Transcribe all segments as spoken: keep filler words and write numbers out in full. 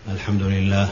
الحمد لله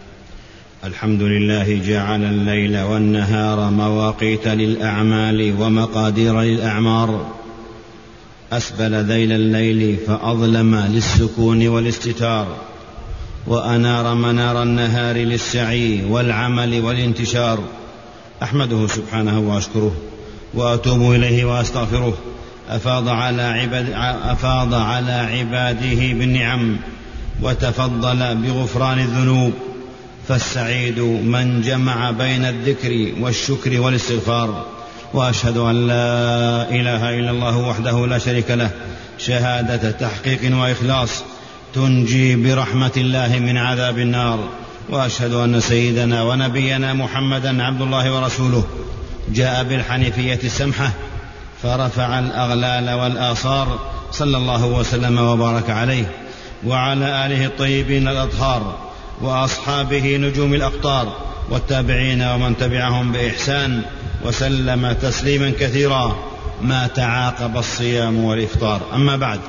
الحمد لله جعل الليل والنهار مواقيت للأعمال ومقادير للأعمار، أسبل ذيل الليل فأظلم للسكون والاستتار، وأنار منار النهار للسعي والعمل والانتشار. أحمده سبحانه وأشكره وأتوب إليه وأستغفره. أفاض على, عباد أفاض على عباده بالنعم وتفضل بغفران الذنوب، فالسعيد من جمع بين الذكر والشكر والاستغفار. وأشهد أن لا إله إلا الله وحده لا شريك له شهادة تحقيق وإخلاص تنجي برحمة الله من عذاب النار. وأشهد أن سيدنا ونبينا محمدا عبد الله ورسوله، جاء بالحنيفية السمحة فرفع الأغلال والآصار، صلى الله وسلم وبارك عليه وعلى آله الطيبين الأطهار وأصحابه نجوم الأقطار والتابعين ومن تبعهم بإحسان وسلم تسليما كثيرا ما تعاقب الصيام والإفطار. أما بعد،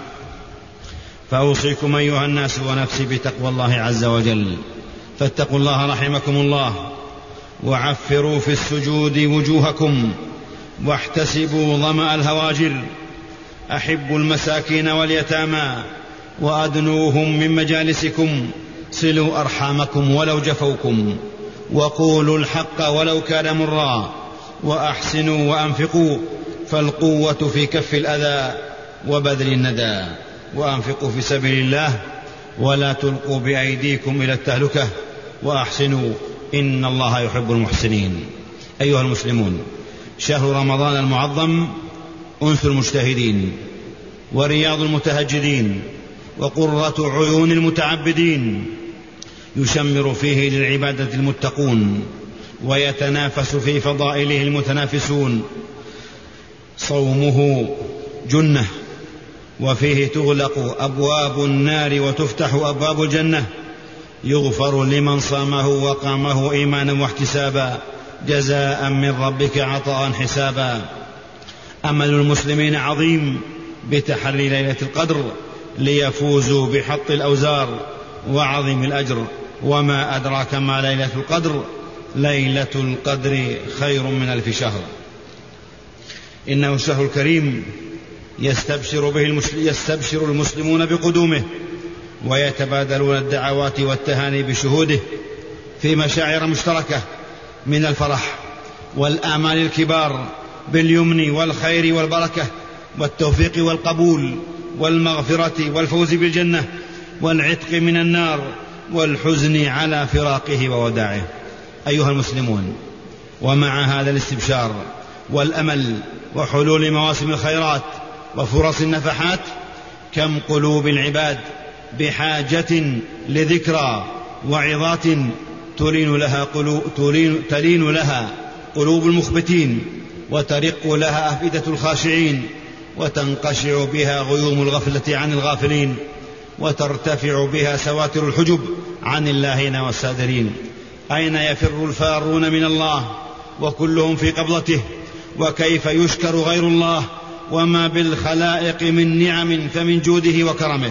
فأوصيكم أيها الناس ونفسي بتقوى الله عز وجل، فاتقوا الله رحمكم الله، وعفروا في السجود وجوهكم، واحتسبوا ظمأ الهواجر، أحبوا المساكين واليتامى وأدنوهم من مجالسكم، صلوا أرحامكم ولو جفوكم، وقولوا الحق ولو كان مرا، وأحسنوا وأنفقوا، فالقوة في كف الأذى وبذل الندى، وأنفقوا في سبيل الله ولا تلقوا بأيديكم إلى التهلكة، وأحسنوا إن الله يحب المحسنين. أيها المسلمون، شهر رمضان المعظم أنس المجتهدين ورياض المتهجدين وقرة عيون المتعبدين، يشمر فيه للعبادة المتقون ويتنافس في فضائله المتنافسون. صومه جنة، وفيه تغلق أبواب النار وتفتح أبواب الجنة، يغفر لمن صامه وقامه إيمانا واحتسابا، جزاء من ربك عطاء حسابا. أمل المسلمين عظيم بتحري ليلة القدر ليفوزوا بحط الأوزار وعظيم الأجر. وما أدراك ما ليلة القدر؟ ليلة القدر خير من ألف شهر. إنه الشهر الكريم يستبشر به المسلم يستبشر المسلمون بقدومه، ويتبادلون الدعوات والتهاني بشهوده في مشاعر مشتركة من الفرح والآمال الكبار باليمن والخير والبركة والتوفيق والقبول والمغفرة والفوز بالجنة والعتق من النار والحزن على فراقه ووداعه. أيها المسلمون، ومع هذا الاستبشار والأمل وحلول مواسم الخيرات وفرص النفحات، كم قلوب العباد بحاجة لذكرى وعظات تلين لها قلوب, تلين, تلين لها قلوب المخبتين، وترق لها أفئدة الخاشعين، وتنقشع بها غيوم الغفلة عن الغافلين، وترتفع بها سواتر الحجب عن اللاهين والسادرين. أين يفر الفارون من الله وكلهم في قبضته؟ وكيف يشكر غير الله وما بالخلائق من نعم فمن جوده وكرمه؟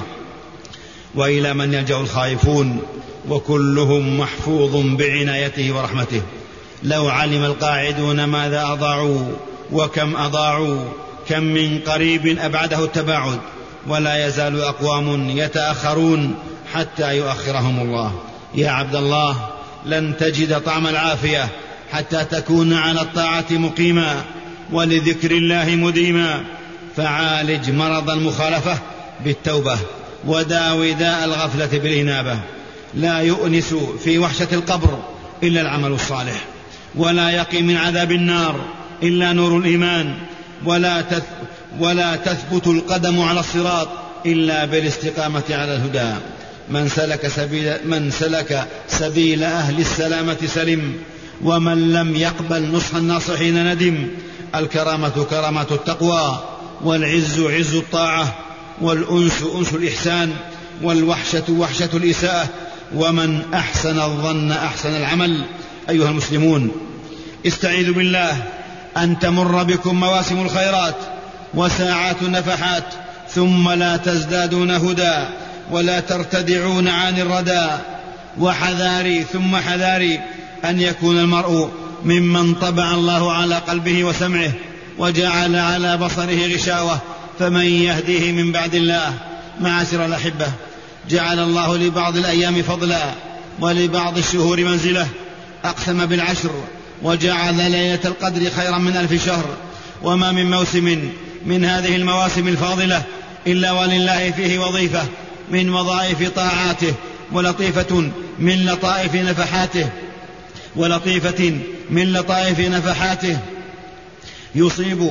وإلى من يلجأ الخائفون وكلهم محفوظ بعنايته ورحمته؟ لو علم القاعدون ماذا أضاعوا وكم أضاعوا، كم من قريب أبعده التباعد، ولا يزال أقوام يتأخرون حتى يؤخرهم الله. يا عبد الله، لن تجد طعم العافية حتى تكون على الطاعة مقيما ولذكر الله مديما، فعالج مرض المخالفة بالتوبة، وداوي داء الغفلة بالإنابة. لا يؤنس في وحشة القبر إلا العمل الصالح، ولا يقي من عذاب النار إلا نور الإيمان، ولا تث ولا تثبت القدم على الصراط إلا بالاستقامة على الهدى. من سلك سبيل, من سلك سبيل أهل السلامة سلم، ومن لم يقبل نصح الناصحين ندم. الكرامة كرامة التقوى، والعز عز الطاعة، والأنس أنس الإحسان، والوحشة وحشة الإساءة، ومن أحسن الظن أحسن العمل. أيها المسلمون، استعيذوا بالله أن تمر بكم مواسم الخيرات وساعات النفحات ثم لا تزدادون هدى ولا ترتدعون عن الردى، وحذاري ثم حذاري أن يكون المرء ممن طبع الله على قلبه وسمعه وجعل على بصره غشاوة فمن يهديه من بعد الله. معاشر الأحبة، جعل الله لبعض الأيام فضلا ولبعض الشهور منزلة، أقسم بالعشر وجعل ليلة القدر خيرا من ألف شهر. وما من موسم من هذه المواسم الفاضلة إلا ولله فيه وظيفة من وظائف طاعاته ولطيفة من لطائف نفحاته ولطيفة من لطائف نفحاته يصيب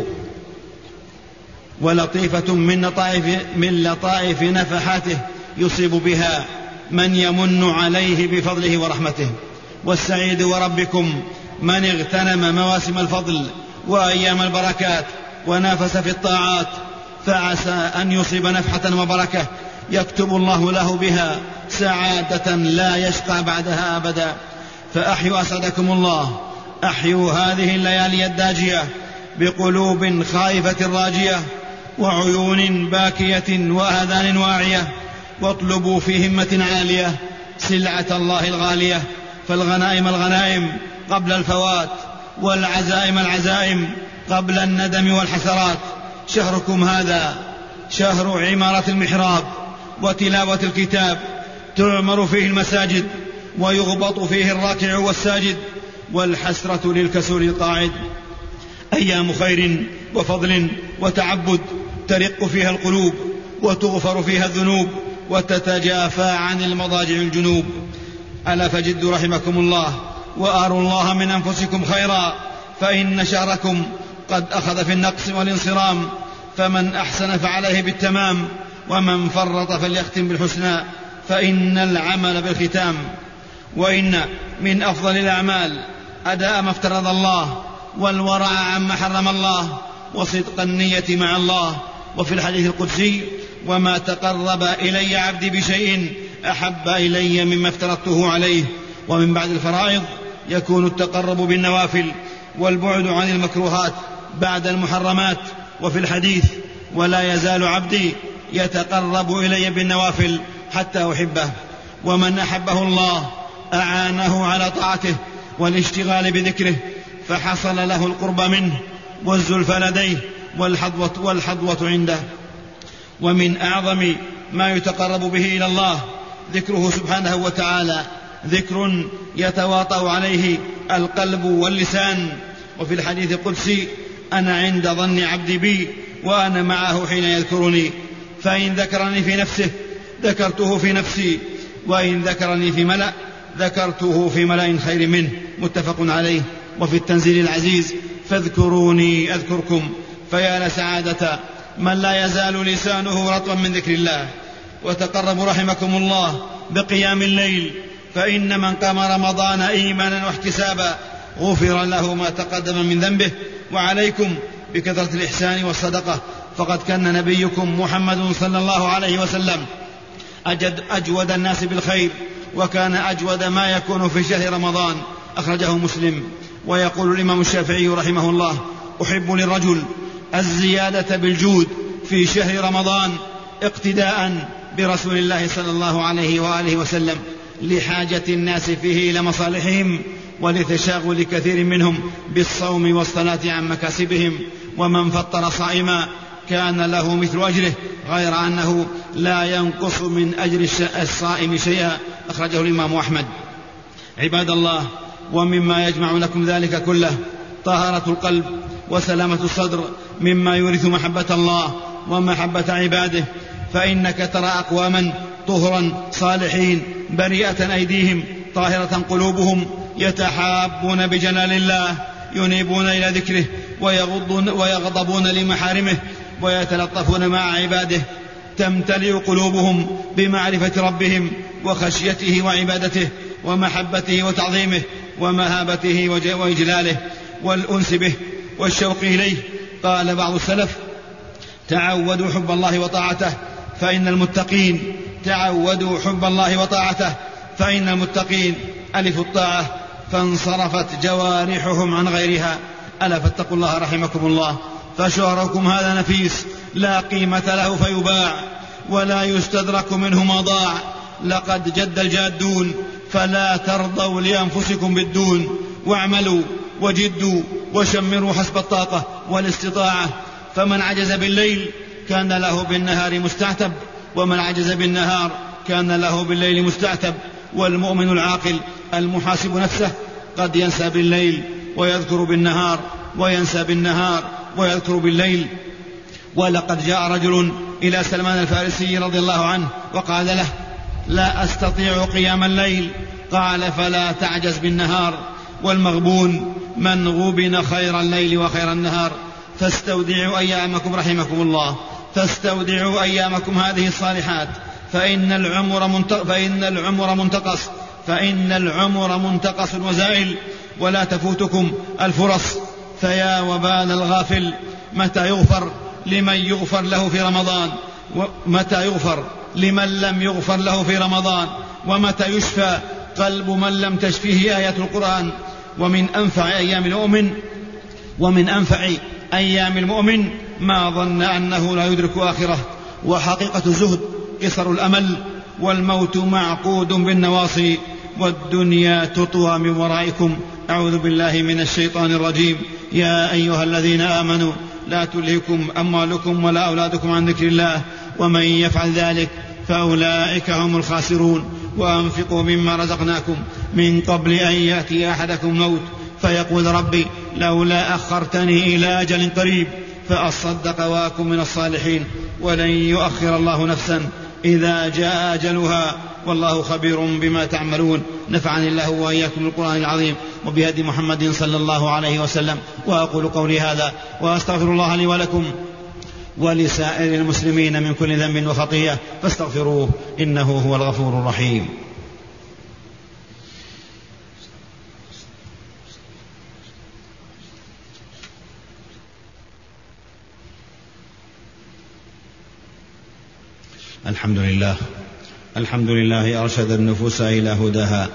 ولطيفة من لطائف من لطائف نفحاته يصيب بها من يمن عليه بفضله ورحمته. والسعيد وربكم من اغتنم مواسم الفضل وأيام البركات ونافس في الطاعات، فعسى أن يصيب نفحة وبركة يكتب الله له بها سعادة لا يشقى بعدها أبدا. فأحيوا أسعدكم الله، أحيوا هذه الليالي الداجية بقلوب خائفة راجية وعيون باكية وآذان واعية، واطلبوا في همة عالية سلعة الله الغالية. فالغنائم الغنائم قبل الفوات، والعزائم العزائم قبل الندم والحسرات. شهركم هذا شهر عمارة المحراب وتلاوة الكتاب، تعمر فيه المساجد ويغبط فيه الراكع والساجد، والحسرة للكسول القاعد. أيام خير وفضل وتعبد ترق فيها القلوب وتغفر فيها الذنوب وتتجافى عن المضاجع الجنوب. ألا فجدوا رحمكم الله وآروا الله من أنفسكم خيرا، فإن شهركم قد أخذ في النقص والانصرام، فمن أحسن فعليه بالتمام، ومن فرط فليختم بالحسنى، فإن العمل بالختام. وإن من أفضل الأعمال أداء ما افترض الله والورع عما حرم الله وصدق النية مع الله. وفي الحديث القدسي: وما تقرب إلي عبدي بشيء أحب إلي مما افترضته عليه. ومن بعد الفرائض يكون التقرب بالنوافل والبعد عن المكروهات بعد المحرمات. وفي الحديث: ولا يزال عبدي يتقرب إلي بالنوافل حتى أحبه. ومن أحبه الله أعانه على طاعته والاشتغال بذكره، فحصل له القرب منه والزلفى لديه والحظوة, والحظوة عنده. ومن أعظم ما يتقرب به إلى الله ذكره سبحانه وتعالى، ذكر يتواطأ عليه القلب واللسان. وفي الحديث القدسي: أنا عند ظن عبدي بي وأنا معه حين يذكرني، فإن ذكرني في نفسه ذكرته في نفسي، وإن ذكرني في ملأ ذكرته في ملأ خير منه. متفق عليه. وفي التنزيل العزيز: فاذكروني أذكركم. فيا لسعادة من لا يزال لسانه رطبا من ذكر الله. وتقربوا رحمكم الله بقيام الليل، فإن من قام رمضان إيمانا واحتسابا غفر له ما تقدم من ذنبه. وعليكم بكثرة الإحسان والصدقة، فقد كان نبيكم محمد صلى الله عليه وسلم أجد أجود الناس بالخير، وكان أجود ما يكون في شهر رمضان. أخرجه مسلم. ويقول الإمام الشافعي رحمه الله: أحب للرجل الزيادة بالجود في شهر رمضان اقتداء برسول الله صلى الله عليه وآله وسلم، لحاجة الناس فيه إلى مصالحهم ولتشاغل كثير منهم بالصوم والصلاة عن مكاسبهم. ومن فطر صائما كان له مثل أجره، غير أنه لا ينقص من أجر الصائم شيئا. أخرجه الإمام أحمد. عباد الله، ومما يجمع لكم ذلك كله طهارة القلب وسلامة الصدر مما يورث محبة الله ومحبة عباده. فإنك ترى أقواما طهرا صالحين بريئة أيديهم طاهرة قلوبهم، يتحابون بجلال الله، ينيبون إلى ذكره، ويغضون ويغضبون لمحارمه، ويتلطفون مع عباده. تمتلئ قلوبهم بمعرفة ربهم وخشيته وعبادته ومحبته وتعظيمه ومهابته وإجلاله والأنس به والشوق إليه. قال بعض السلف: تعودوا حب الله وطاعته فإن المتقين تعودوا حب الله وطاعته فإن المتقين ألفوا الطاعة فانصرفت جوارحهم عن غيرها. ألا فاتقوا الله رحمكم الله، فشهركم هذا نفيس لا قيمة له فيباع ولا يستدرك منه ما ضاع. لقد جد الجادون فلا ترضوا لأنفسكم بالدون، واعملوا وجدوا وشمروا حسب الطاقة والاستطاعة. فمن عجز بالليل كان له بالنهار مستعتب، ومن عجز بالنهار كان له بالليل مستعتب. والمؤمن العاقل المحاسب نفسه قد ينسى بالليل ويذكر بالنهار، وينسى بالنهار ويذكر بالليل. ولقد جاء رجل إلى سلمان الفارسي رضي الله عنه وقال له: لا أستطيع قيام الليل. قال: فلا تعجز بالنهار. والمغبون من غبن خير الليل وخير النهار. فاستودعوا أيامكم رحمكم الله، فاستودعوا أيامكم هذه الصالحات، فإن العمر منتقص فإن العمر منتقص فإن العمر منتقص وزائل، ولا تفوتكم الفرص. فيا وبال الغافل، متى يغفر لمن يغفر له في رمضان، ومتى يغفر لمن لم يغفر له في رمضان، ومتى يشفى قلب من لم تشفيه آيات القرآن. ومن أنفع أيام المؤمن ومن أنفع أيام المؤمن ما ظن أنه لا يدرك آخره. وحقيقة الزهد قصر الأمل، والموت معقود بالنواصي، والدنيا تطوى من ورائكم. أعوذ بالله من الشيطان الرجيم. يا أيها الذين آمنوا لا تلهكم أموالكم ولا أولادكم عن ذكر الله، ومن يفعل ذلك فأولئك هم الخاسرون. وأنفقوا مما رزقناكم من قبل أن يأتي أحدكم موت فيقول: ربي لولا أخرتني إلى أجل قريب فأصدق وأكن من الصالحين. ولن يؤخر الله نفسا إذا جاء أجلها، والله خبير بما تعملون. نفعني الله وإياكم بالقرآن العظيم وبهدي محمد صلى الله عليه وسلم. وأقول قولي هذا وأستغفر الله لي ولكم ولسائر المسلمين من كل ذنب وخطيئة، فاستغفروه إنه هو الغفور الرحيم. الحمد لله الحمد لله أرشد النفوس إلى هداها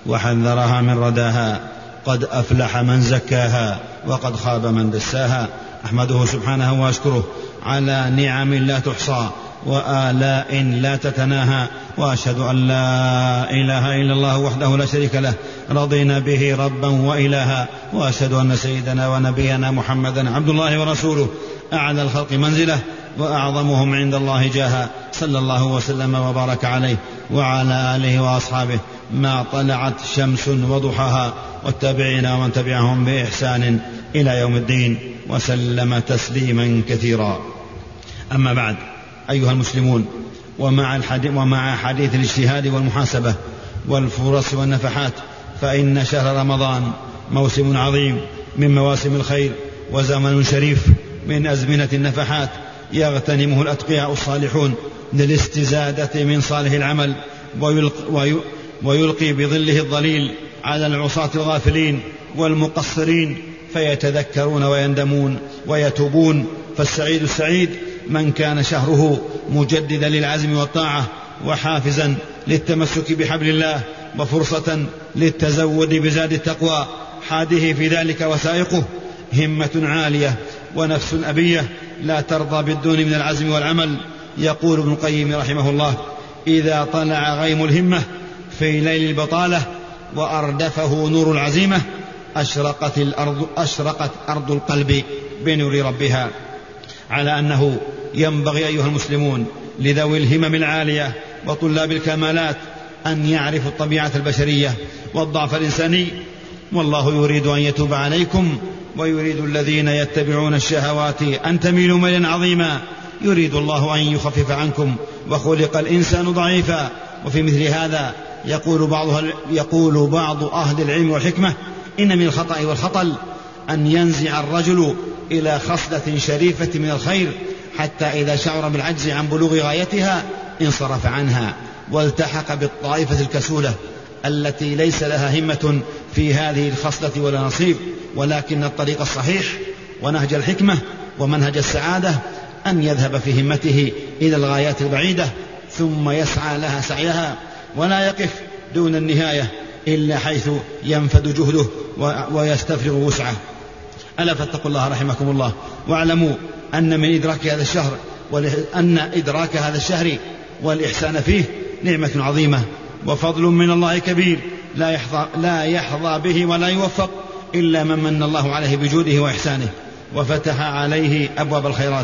وحذرها من رداها. قد أفلح من زكاها وقد خاب من دساها. أحمده سبحانه وأشكره على نعم لا تحصى وآلاء لا تتناهى. وأشهد أن لا إله إلا الله وحده لا شريك له، رضينا به ربا وإلها. وأشهد أن سيدنا ونبينا محمدا عبد الله ورسوله، أعلى الخلق منزله وأعظمهم عند الله جاها، صلى الله وسلم وبارك عليه وعلى آله وأصحابه ما طلعت شمس وضحاها، والتابعين ومن تبعهم بإحسان إلى يوم الدين، وسلم تسليما كثيرا. أما بعد، أيها المسلمون، ومع, الحديث ومع حديث الاجتهاد والمحاسبة والفرص والنفحات، فإن شهر رمضان موسم عظيم من مواسم الخير، وزمن شريف من أزمنة النفحات يغتنمه الأتقياء الصالحون للاستزادة من صالح العمل، ويلقي, ويلقي بظله الظليل على العصاة الغافلين والمقصرين، فيتذكرون ويندمون ويتوبون. فالسعيد السعيد من كان شهره مجددا للعزم والطاعة، وحافزا للتمسك بحبل الله، وفرصة للتزود بزاد التقوى، حاده في ذلك وسائقه همة عالية ونفس أبية لا ترضى بالدون من العزم والعمل. يقول ابن القيم رحمه الله: إذا طلع غيم الهمة في ليل البطالة وأردفه نور العزيمة، أشرقت الأرض, أشرقت أرض القلب بنور ربها. على أنه ينبغي أيها المسلمون لذوي الهمم العالية وطلاب الكمالات أن يعرفوا الطبيعة البشرية والضعف الإنساني، والله يريد أن يتوب عليكم، ويريد الذين يتبعون الشهوات أن تميلوا ميلا عظيما. يريد الله أن يخفف عنكم، وخلق الإنسان ضعيفا. وفي مثل هذا يقول بعض, يقول بعض أهل العلم والحكمة: إن من الخطأ والخطل أن ينزع الرجل إلى خصلة شريفة من الخير، حتى إذا شعر بالعجز عن بلوغ غايتها انصرف عنها، والتحق بالطائفة الكسولة التي ليس لها همة في هذه الخصلة ولا نصيب. ولكن الطريق الصحيح ونهج الحكمة ومنهج السعادة أن يذهب في همته إلى الغايات البعيدة، ثم يسعى لها سعيها، ولا يقف دون النهاية إلا حيث ينفد جهده ويستفرغ وسعه. ألا فاتقوا الله رحمكم الله، واعلموا أن من إدراك هذا الشهر أن إدراك هذا الشهر والإحسان فيه نعمة عظيمة وفضل من الله كبير لا يحظى, لا يحظى به ولا يوفق إلا من من الله عليه بجوده وإحسانه وفتح عليه أبواب الخيرات.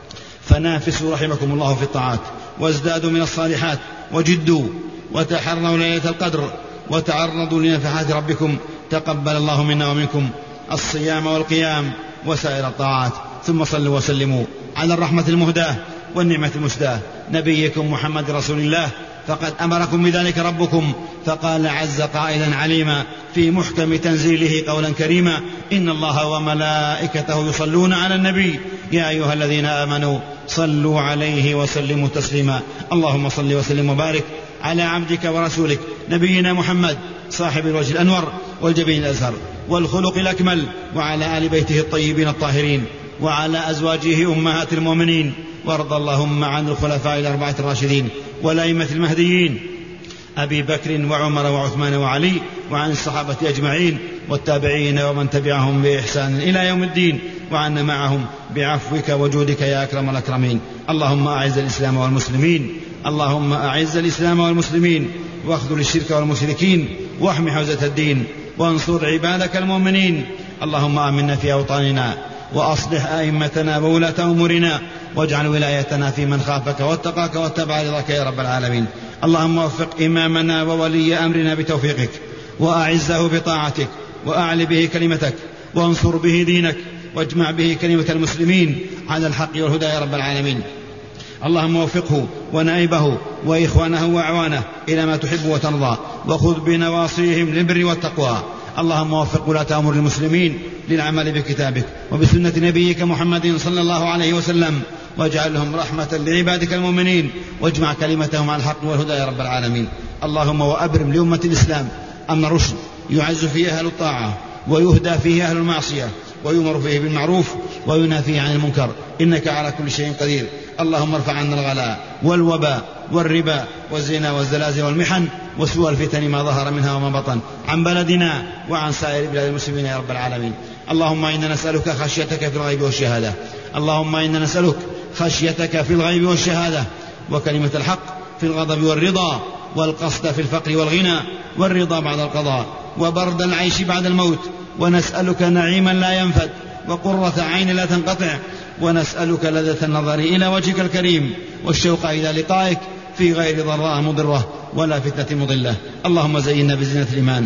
فنافسوا رحمكم الله في الطاعات وازدادوا من الصالحات وجدوا وتحروا ليلة القدر وتعرضوا لنفحات ربكم. تقبل الله منا ومنكم الصيام والقيام وسائر الطاعات. ثم صلوا وسلموا على الرحمة المهداة والنعمة المسداة نبيكم محمد رسول الله، فقد أمركم بذلك ربكم فقال عز قائلا عليما في محكم تنزيله قولا كريما: إن الله وملائكته يصلون على النبي يا أيها الذين آمنوا صلوا عليه وسلموا تسليما. اللهم صل وسلم وبارك على عبدك ورسولك نبينا محمد صاحب الوجه الأنور والجبين الأزهر والخلق الأكمل، وعلى آل بيته الطيبين الطاهرين، وعلى أزواجه أمهات المؤمنين، وارض اللهم عن الخلفاء الأربعة الراشدين والأئمة المهديين أبي بكر وعمر وعثمان وعلي، وعن الصحابة أجمعين والتابعين ومن تبعهم بإحسان إلى يوم الدين، وعنا معهم بعفوك وجودك يا أكرم الأكرمين. اللهم أعز الإسلام والمسلمين اللهم أعز الإسلام والمسلمين واخذل الشرك والمشركين واحم حوزة الدين وانصر عبادك المؤمنين. اللهم آمنا في أوطاننا وأصلح أئمتنا وولاة أمورنا واجعل ولايتنا في من خافك واتقاك واتبع رضاك يا رب العالمين. اللهم وفق إمامنا وولي أمرنا بتوفيقك وأعزه بطاعتك وأعل به كلمتك وانصر به دينك واجمع به كلمة المسلمين على الحق والهدى يا رب العالمين. اللهم وفقه ونائبه وإخوانه وأعوانه إلى ما تحب وترضى وخذ بنواصيهم للبر والتقوى. اللهم وفق ولاة أمور المسلمين للعمل بكتابك وبسنة نبيك محمد صلى الله عليه وسلم واجعلهم رحمة لعبادك المؤمنين واجمع كلمتهم على الحق والهدى يا رب العالمين. اللهم وأبرم لأمة الإسلام أمن رشد يعز فيه أهل الطاعة ويهدى فيه أهل المعصية ويؤمر فيه بالمعروف وينهى فيه عن المنكر إنك على كل شيء قدير. اللهم ارفع عنا الغلاء والوباء والربا والزنا والزلازل والمحن وسوء الفتن ما ظهر منها وما بطن عن بلدنا وعن سائر بلاد المسلمين يا رب العالمين. اللهم إنا نسألك خشيتك في الغيب والشهادة اللهم إنا نسألك خشيتك في الغيب والشهادة وكلمة الحق في الغضب والرضا والقصد في الفقر والغنى والرضا بعد القضاء وبرد العيش بعد الموت ونسألك نعيما لا ينفد وقرة عين لا تنقطع ونسألك لذة النظر إلى وجهك الكريم والشوق إلى لقائك في غير ضراء مضرة ولا فتنة مضلة. اللهم زينا بزينة الإيمان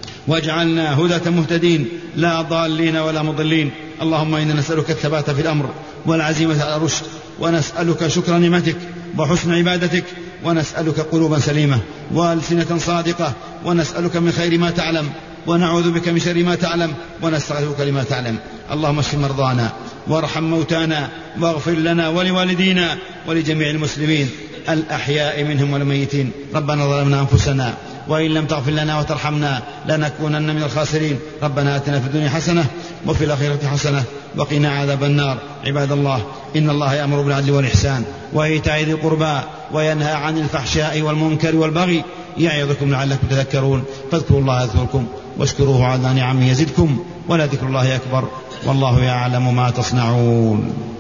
واجعلنا هدى مهتدين لا ضالين ولا مضلين. اللهم إنا نسألك الثبات في الأمر والعزيمة على الرشد ونسألك شكر نعمتك وحسن عبادتك ونسألك قلوبا سليمة وألسنة صادقة ونسألك من خير ما تعلم ونعوذ بك من شر ما تعلم ونستغفرك لما تعلم. اللهم اشف مرضانا وارحم موتانا واغفر لنا ولوالدينا ولجميع المسلمين الأحياء منهم والميتين. ربنا ظلمنا أنفسنا وإن لم تغفر لنا وترحمنا لنكونن من الخاسرين. ربنا آتنا في الدنيا حسنة وفي الآخرة حسنة وقنا عذاب النار. عباد الله إن الله يأمر بالعدل والإحسان وإيتاء ذي القربى وينهى عن الفحشاء والمنكر والبغي يعظكم لعلكم تذكرون. فاذكروا الله يذكركم واشكروه على نعمه يزدكم ولذكر الله أكبر والله يعلم ما تصنعون.